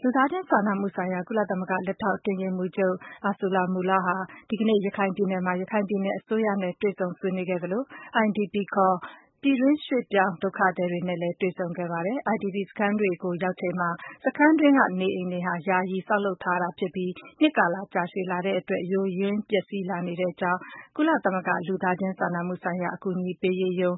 လူသားချင်းစာနာမှုဆိုင်ရာကုလသမဂ္ဂလက်ထောက်အတွင်းရေးမှူးချုပ် Ursula Mueller ဟာ ဒီကနေ့ ရခိုင်ပြည်နယ်မှာ ရခိုင်ပြည်နယ်အစိုးရနဲ့ တွေ့ဆုံဆွေးနွေးခဲ့သလို IDP ခေါ် ပြည်တွင်းရွှေ့ပြောင်းဒုက္ခသည်တွေနဲ့လည်း တွေ့ဆုံခဲ့ပါတယ်။ IDP စခန်းတွေကိုရောက်ချိန်မှာ စခန်းတွင်းကနေအိမ်တွေဟာ ယာယီဆောက်လုပ်ထားတာဖြစ်ပြီး နှစ်ကာလကြာရှည်လာတဲ့အတွက် ယိုယွင်းပျက်စီးလာနေကြောင်း ကုလသမဂ္ဂလူသားချင်းစာနာမှုဆိုင်ရာအကူအညီပေးရေးရုံး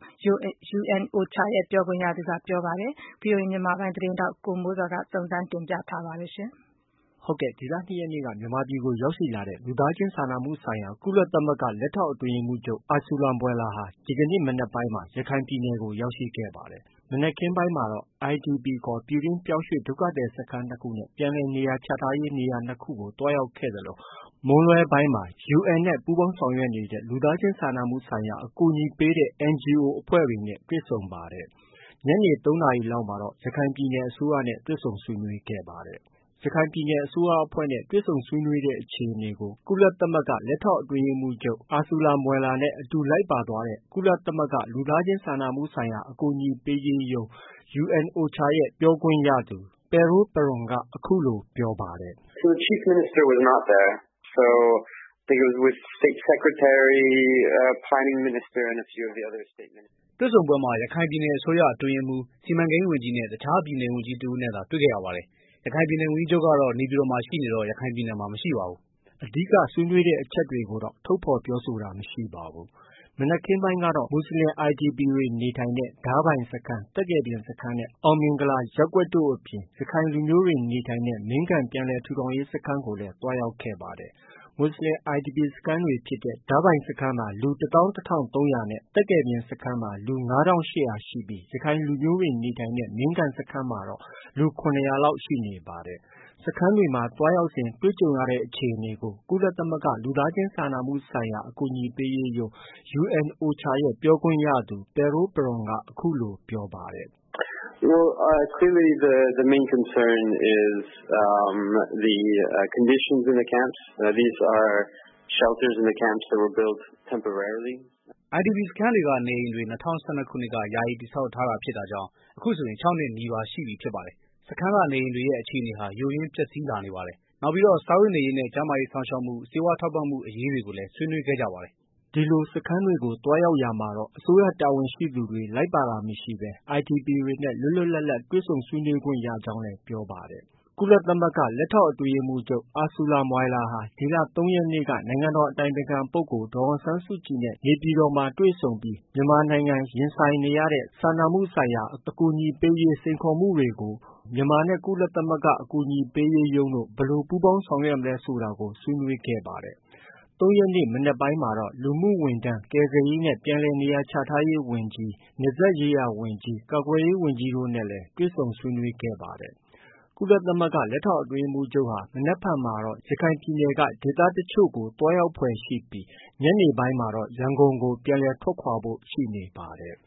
UNOCHA ရဲ့ပြောခွင့်ရသူကပြောပါတယ်။ ဗွီအိုအေမြန်မာပိုင်းသတင်းထောက် ကိုမိုးဇော်က စုံစမ်းတင်ပြထားပါတယ်။ဒီလ ၂ ရက်နေ့က မြန်မာပြည်ကိုရောက်ရှိလာတဲ့ လူသားချင်းစာနာမှုဆိုင်ရာ ကုလသမဂ္ဂလက်ထောက်အတွင်းရေးမှူးချုပ် Ursula Mueller ဟာ ဒီကနေ့ မနက်ပိုင်းမှာ ရခိုင်ပြည်နယ်ကို ရောက်ရှိခဲ့ပါတယ်။ မနက်ခင်းပိုင်းမှာတော့ IDP ခေါ် ပြည်တွင်းပြောင်းရွှေ့ဒုက္ခသည်စခန်း ၂ ခုနဲ့ ပြန်လည်နေရာချထားရေးနေရာ ၂ ခုကို သွားရောက်ခဲ့သလို မွန်းလွဲပိုင်းမှာ UN နဲ့ ပူးပေါင်းဆောင်ရွက်နေတဲ့ လူသားချင်းစာနာမှုဆိုင်ရာအကူအညီပေးတဲ့ NGO အဖွဲ့တွေနဲ့ တွေ့ဆုံပါတယ်။ ညနေ ၃ နာရီလောက်မှာတော့ ရခိုင်ပြည်နယ်အစိုးရနဲ့ တွေ့ဆုံဆွေးနွေးခဲ့ပါတယ်။ ရခိုင်ပြည်နယ်အစိုးရအဖွဲ့နဲ့ တွေ့ဆုံဆွေးနွေးတဲ့အခြေအနေကို ကုလသမဂ္ဂလက်ထောက်အတွင်းရေးမှူးချုပ် Ursula Mueller နဲ့ အတူလိုက်ပါသွားတဲ့ ကုလသမဂ္ဂလူသားချင်းစာနာမှုဆိုင်ရာအကူအညီပေးရေးရုံး UNOCHA ရဲ့ ပြောခွင့်ရသူ Pierrot Peron က အခုလို ပြောပါတယ်။ The Chief Minister was not there. So I think it was with State Secretary, Planning Minister and a few of the other state ministers. တွေ့ဆုံပွဲမှာ ရခိုင်ပြည်နယ်အစိုးရအတွင်းရေးမှူး၊ စီမံကိန်းဝန်ကြီးနဲ့ တခြားပြည်နယ်ဝန်ကြီးတစ်ဦးနဲ့သာ တွေ့ခဲ့ရပါတယ်။ ရခိုင်ပြည်နယ်ဝန်ကြီးချုပ်ကတော့ နေပြည်တော်မှာရှိနေတော့ ရခိုင်ပြည်နယ်မှာ မရှိပါဘူး။ အဓိက ဆွေးနွေးတဲ့အချက်တွေကိုတော့ ထုတ်ဖော်ပြောဆိုတာမရှိပါဘူး။ မနက်ခင်းပိုင်းကတော့ မူဆလင် IDP တွေနေထိုင်တဲ့ ဒါးပိုင်စခန်း၊ သက္ကယ်ပြင်စခန်းနဲ့ အောင်မင်္ဂလာရပ်ကွက်တို့အပြင် ရခိုင်လူမျိုးတွေနေထိုင်တဲ့ မင်းဂံပြန်လည်ထူထောင်ရေးစခန်းကိုလည်း သွားရောက်ခဲ့ပါတယ်။ မူဆလင် IDP စခန်းတွေဖြစ်တဲ့ ဒါးပိုင်စခန်းမှာ လူ ၁၁,၃၀၀ နဲ့ သက္ကယ်ပြင်စခန်းမှာ လူ ၅,၈၀၀ ရှိပြီး ရခိုင်လူမျိုးတွေနေထိုင်တဲ့ မင်းဂံစခန်းမှာတော့ လူ ၇၀၀ လောက်ရှိနေပါတယ်။ စခန်းတွေမှာ သွားရောက်စဉ် တွေ့ကြုံရတဲ့အခြေအနေကို ကုလသမဂ္ဂလူသားချင်းစာနာမှုဆိုင်ရာအကူအညီပေးရေးရုံး UNOCHA ရဲ့ ပြောခွင့်ရသူ Pierrot Peron က အခုလို ပြောပါတယ်။ Well, clearly the main concern is the conditions in the camps. These are shelters in the camps that were built temporarily. IDP စခန်းတွေက နေအိမ်တွေ ၂၀၁၂ ခုနှစ်က ယာယီတည်ဆောက်ထားတာဖြစ်တာကြောင့် အခုဆိုရင် ၆ နှစ်နီးပါးရှိပြီဖြစ်ပါတယ်။ စခန်းကနေအိမ်တွေရဲ့အခြေအနေဟာ ယိုယွင်းပျက်စီးလာနေပါတယ်။ နောက်ပြီးတော့ စားဝတ်နေရေးနဲ့ ကျန်းမာရေးစောင့်ရှောက်မှု၊ ဆေးဝါးထောက်ပံ့မှုအရေးတွေကိုလည်း ဆွေးနွေးခဲ့ကြပါတယ်။ ဒီလို စခန်းတွေကို သွားရောက်ရာမှာတော့ အစိုးရတာဝန်ရှိသူတွေ လိုက်ပါတာမရှိဘဲ IDP တွေနဲ့ လွတ်လွတ်လပ်လပ်တွေ့ဆုံဆွေးနွေးခွင့်ရကြောင်းလည်း ပြောပါတယ်။ ကုလသမဂ္ဂလက်ထောက်အတွင်းရေးမှူးချုပ် Ursula Mueller ဟာ ဒီလ ၃ ရက်နေ့က နိုင်ငံတော်အတိုင်ပင်ခံပုဂ္ဂိုလ် ဒေါ်အောင်ဆန်းစုကြည်နဲ့ နေပြည်တော်မှာ တွေ့ဆုံပြီး မြန်မာနိုင်ငံရင်ဆိုင်နေရတဲ့ စာနာမှုဆိုင်ရာအကူအညီပေးရေးစိန်ခေါ်မှုတွေကို မြန်မာနဲ့ ကုလသမဂ္ဂအကူအညီပေးရေးရုံးတို့ ဘယ်လို ပူးပေါင်းဆောင်ရွက်မလဲဆိုတာကို ဆွေးနွေးခဲ့ပါတယ်။ ၃ ရက်နေ့ မနက်ပိုင်းမှာတော့ လူမှုဝန်ထမ်း၊ ကယ်ဆယ်ရေးနဲ့ ပြန်လည်နေရာချထားရေးဝန်ကြီး၊ နယ်စပ်ရေးရာဝန်ကြီး၊ ကာကွယ်ရေးဝန်ကြီးတို့နဲ့လည်း တွေ့ဆုံဆွေးနွေးခဲ့ပါတယ်။ ကုလသမဂ္ဂလက်ထောက်အတွင်းရေးမှူးချုပ်ဟာ မနက်ဖြန်မှာတော့ ရခိုင်ပြည်နယ်က ဒေသတချို့ကို သွားရောက်ဖွယ်ရှိပြီး ညနေပိုင်းမှာတော့ ရန်ကုန်ကို ပြန်လည်ထွက်ခွာဖို့ ရှိနေပါတယ်